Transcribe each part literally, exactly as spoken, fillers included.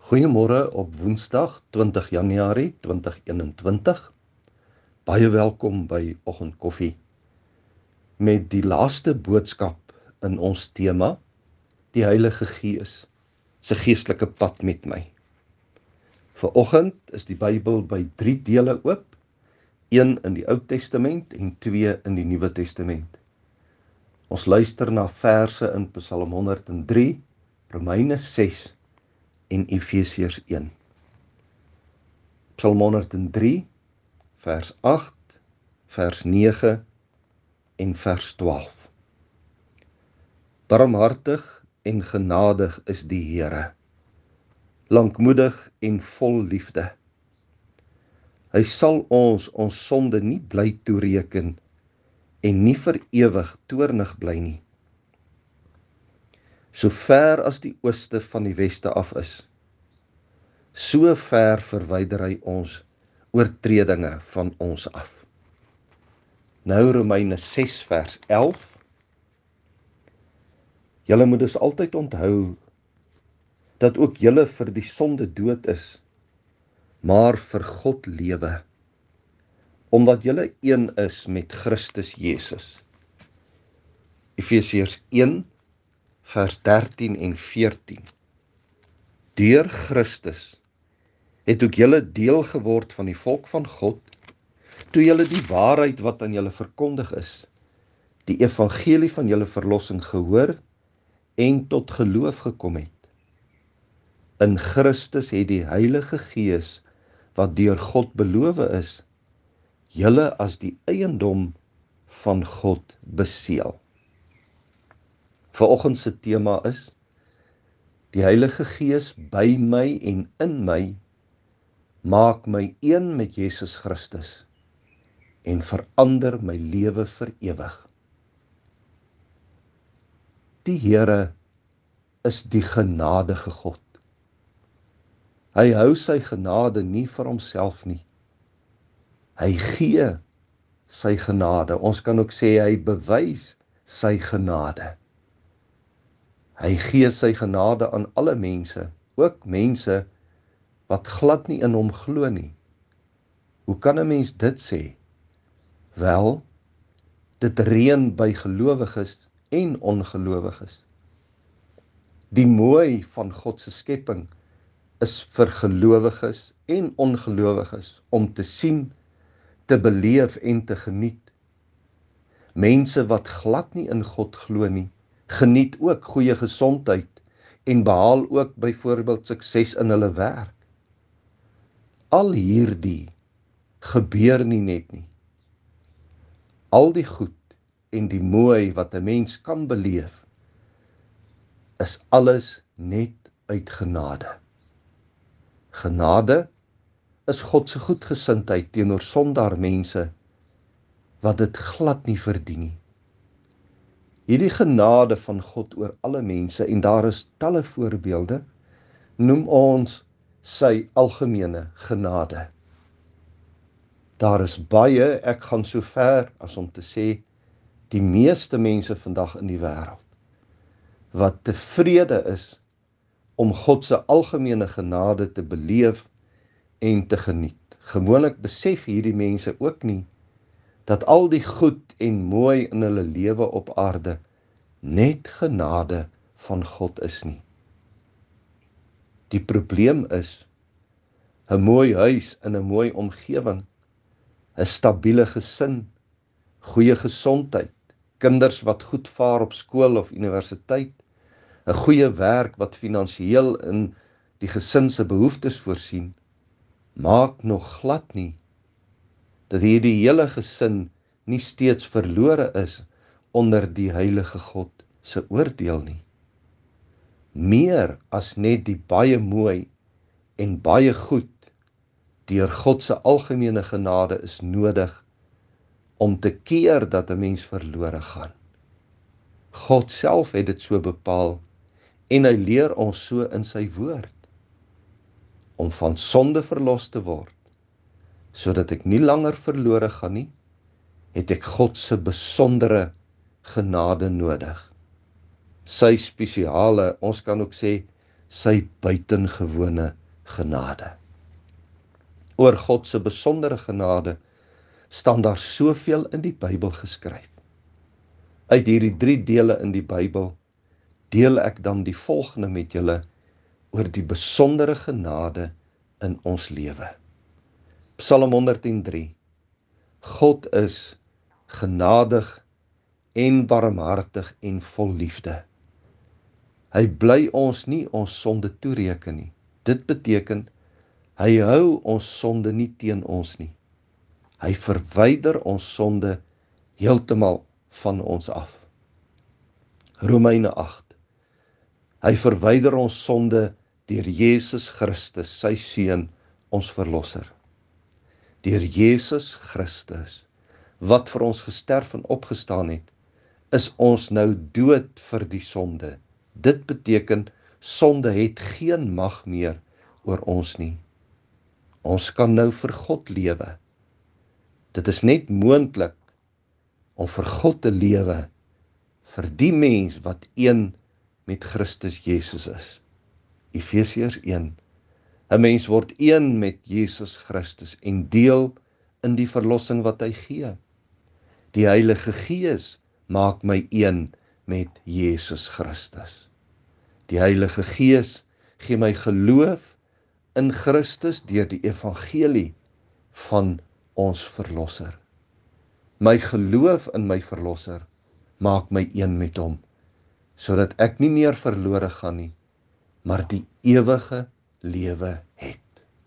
Goeiemôre op Woensdag twintig Januarie twintig eenentwintig. Baie welkom by Oggendkoffie met die laaste boodskap in ons tema, die Heilige Gees se geestelike pad met my. Vanoggend is die Bybel by drie dele oop, een in die Ou Testament en twee in die Nuwe Testament. Ons luister na verse in Psalm honderd en drie, Romeine ses en Efesiërs een. Psalm honderd en drie, vers agt, vers nege en vers twaalf. Barmhartig en genadig is die Here, lankmoedig en vol liefde. Hy sal ons ons sonde nie bly toereken en nie vir ewig toornig bly nie. So ver as die ooste van die weste af is, so ver verwyder hy ons oortredinge van ons af. Nou Romeine ses vers elf. Julle moet dus altyd onthou dat ook julle vir die sonde dood is, maar vir God lewe, omdat julle een is met Christus Jesus. Efesiërs een vers dertien en veertien. Deur Christus het ook julle deel geword van die volk van God, toe julle die waarheid wat aan julle verkondig is, die evangelie van julle verlossing gehoor en tot geloof gekom het. In Christus het die Heilige Gees, wat deur God beloof is, julle as die eiendom van God beseël. Vanoggend se tema is, die Heilige Gees by my en in my, maak my een met Jesus Christus en verander my lewe vir ewig. Die Here is die genadige God. Hy hou sy genade nie vir homself nie. Hy gee sy genade. Ons kan ook sê hy bewys sy genade. Hy gee sy genade aan alle mense, ook mense wat glad nie in hom glo nie. Hoe kan 'n mens dit sê? Wel, dit reën by gelowiges en ongelowiges. Die mooi van God se skepping is vir gelowiges en ongelowiges om te sien, te beleef en te geniet. Mense wat glad nie in God glo nie, geniet ook goeie gesondheid en behaal ook byvoorbeeld sukses in hulle werk. Al hierdie gebeur nie net nie. Al die goed en die mooi wat 'n mens kan beleef, is alles net uit genade. Genade is God se goedgesindheid teenoor sondaar mense wat dit glad nie verdien nie. Hierdie genade van God oor alle mense, en daar is talle voorbeelde, noem ons sy algemene genade. Daar is baie, ek gaan so ver as om te sê, die meeste mense vandag in die wêreld, wat tevrede is om God se algemene genade te beleef en te geniet. Gewoonlik besef hierdie mense ook nie, dat al die goed en mooi in hulle lewe op aarde net genade van God is nie. Die probleem is, 'n mooi huis in 'n mooi omgewing, 'n stabiele gesin, goeie gesondheid, kinders wat goed vaar op skool of universiteit, 'n goeie werk wat finansiëel in die gesin se behoeftes voorsien, maak nog glad nie dat hierdie hele gesin nie steeds verlore is onder die heilige God se oordeel nie. Meer as net die baie mooi en baie goed deur God se algemene genade is nodig om te keer dat 'n mens verlore gaan. God self het dit so bepaal en hy leer ons so in sy woord, om van sonde verlos te word, sodat ek nie langer verlore gaan nie, het ek God se besondere genade nodig. Sy spesiale, ons kan ook sê, sy buitengewone genade. Oor God se besondere genade staan daar soveel in die Bybel geskryf. Uit hierdie drie dele in die Bybel deel ek dan die volgende met julle oor die besondere genade in ons lewe. Psalm honderd en drie. God is genadig en barmhartig en vol liefde. Hy bly ons nie ons sonde toereken nie. Dit beteken, hy hou ons sonde nie teen ons nie. Hy verwyder ons sonde heeltemal van ons af. Romeine agt. Hy verwyder ons sonde deur Jesus Christus, sy seun, ons verlosser. Deur Jesus Christus, wat vir ons gesterf en opgestaan het, is ons nou dood vir die sonde. Dit beteken, sonde het geen mag meer oor ons nie. Ons kan nou vir God lewe. Dit is net moontlik om vir God te lewe vir die mens wat een met Christus Jesus is. Efesiërs een. 'n Mens word een met Jesus Christus en deel in die verlossing wat hy gee. Die Heilige Gees maak my een met Jesus Christus. Die Heilige Gees gee my geloof in Christus deur die evangelie van ons verlosser. My geloof in my verlosser maak my een met hom, sodat ek nie meer verlore gaan nie, maar die ewige lewe het.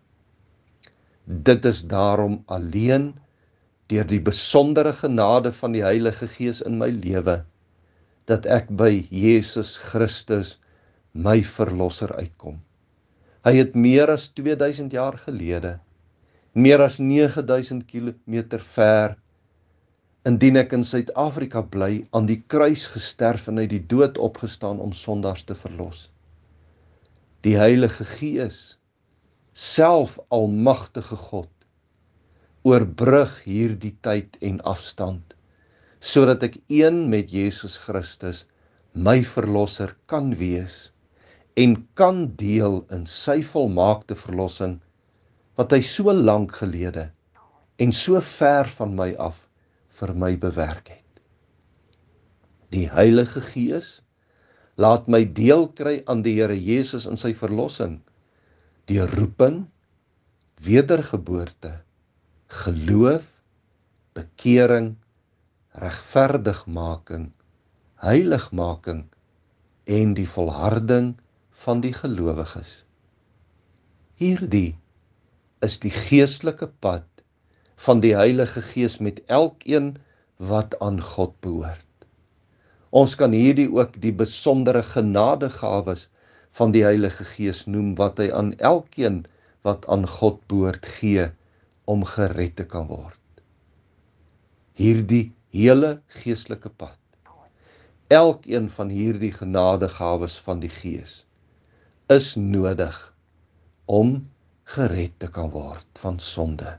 Dit is daarom alleen deur die besondere genade van die Heilige Gees in my lewe, dat ek by Jesus Christus, my verlosser, uitkom. Hy het meer as twee duisend jaar gelede, meer as nege duisend kilometer ver, indien ek in Suid-Afrika bly, aan die kruis gesterf en uit die dood opgestaan om sondaars te verlos. Die Heilige Gees, self almagtige God, oorbrug hierdie tyd en afstand, sodat ek een met Jesus Christus, my verlosser, kan wees en kan deel in sy volmaakte verlossing, wat hy so lank gelede en so ver van my af vir my bewerk het. Die Heilige Gees laat my deel kry aan die Here Jesus in sy verlossing, deur roeping, wedergeboorte, geloof, bekering, regverdigmaking, heiligmaking en die volharding van die gelowiges. Hierdie is die geestelike pad van die Heilige Gees met elkeen wat aan God behoort. Ons kan hierdie ook die besondere genadegawes van die Heilige Gees noem, wat hy aan elkeen wat aan God behoort gee, om gered te kan word. Hierdie hele geestelike pad, elkeen van hierdie genadegawes van die Gees, is nodig om gered te kan word van sonde.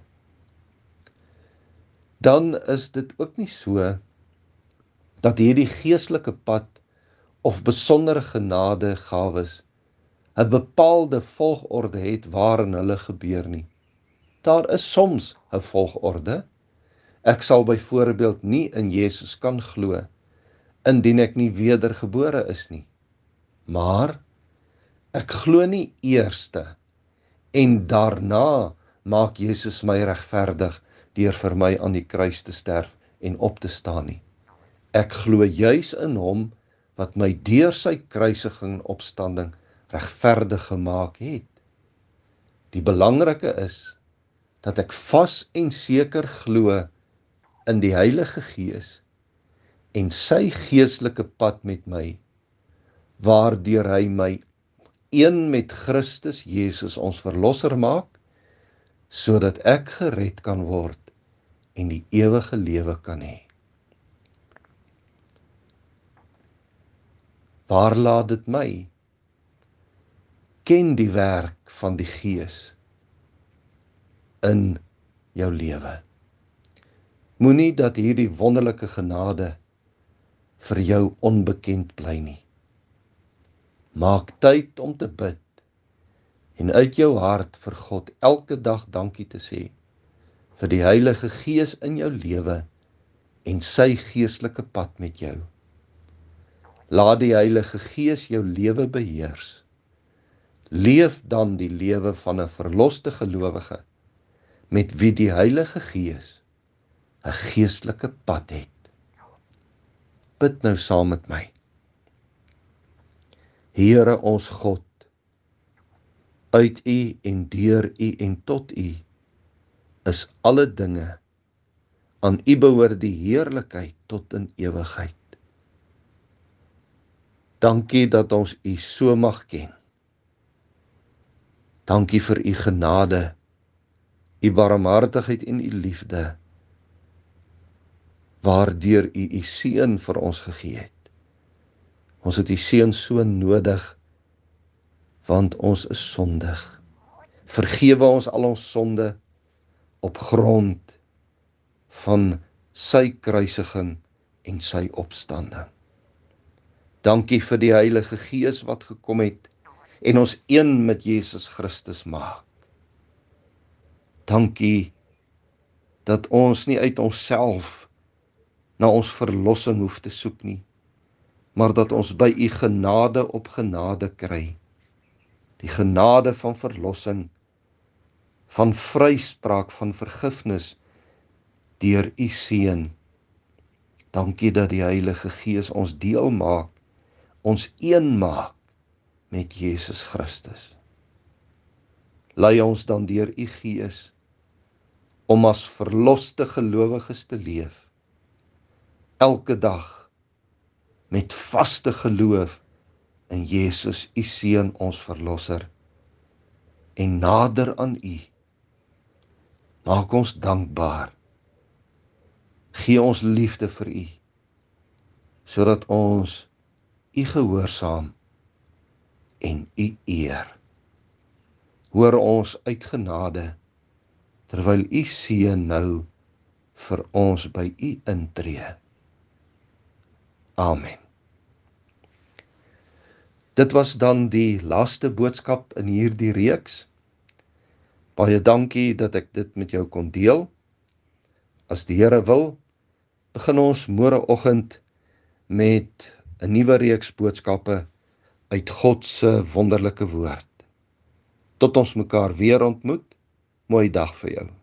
Dan is dit ook nie so dat hierdie geestelike pad of besondere genadegawes 'n bepaalde volgorde het waarin hulle gebeur nie. Daar is soms 'n volgorde. Ek sal byvoorbeeld nie in Jesus kan glo indien ek nie wedergebore is nie. Maar ek glo nie eerste en daarna maak Jesus my regverdig deur vir my aan die kruis te sterf en op te staan nie. Ek glo juis in hom wat my deur sy kruisiging en opstanding regverdig gemaak het. Die belangrike is dat ek vas en seker glo in die Heilige Gees en sy geestelike pad met my, waardeur hy my een met Christus Jesus ons verlosser maak, sodat ek gered kan word en die ewige lewe kan hê. Waar laat dit my? Ken die werk van die Gees in jou lewe. Moenie dat hierdie wonderlike genade vir jou onbekend bly nie. Maak tyd om te bid en uit jou hart vir God elke dag dankie te sê vir die Heilige Gees in jou lewe en sy geestelike pad met jou. Laat die Heilige Gees jou lewe beheers. Leef dan die lewe van 'n verloste gelowige met wie die Heilige Gees 'n geestelike pad het. Bid nou saam met my. Here ons God, uit U en deur U en tot U is alle dinge. Aan U behoort die heerlikheid tot in ewigheid. Dankie dat ons U so mag ken. Dankie vir U genade, U barmhartigheid en U liefde, waardeur U U seun vir ons gegee het. Ons het U seun so nodig, want ons is sondig. Vergewe ons al ons sonde op grond van sy kruisiging en sy opstanding. Dankie vir die Heilige Gees wat gekom het en ons een met Jesus Christus maak. Dankie dat ons nie uit onsself na ons verlossing hoef te soek nie, maar dat ons by U genade op genade kry. Die genade van verlossing, van vryspraak, van vergifnis deur U seun. Dankie dat die Heilige Gees ons deel maak, ons een maak met Jesus Christus. Lei ons dan deur U Gees om as verloste gelowiges te leef, elke dag met vaste geloof in Jesus, U seun, ons verlosser, en nader aan U. Maak ons dankbaar. Gee ons liefde vir U, sodat ons U gehoorsaam en U eer. Hoor ons uit genade, terwyl U seun nou vir ons by U intree. Amen. Dit was dan die laaste boodskap in hierdie reeks. Baie dankie dat ek dit met jou kon deel. As die Here wil, begin ons môreoggend met 'n nuwe reeks boodskappe uit God se wonderlike woord. Tot ons mekaar weer ontmoet, mooi dag vir jou.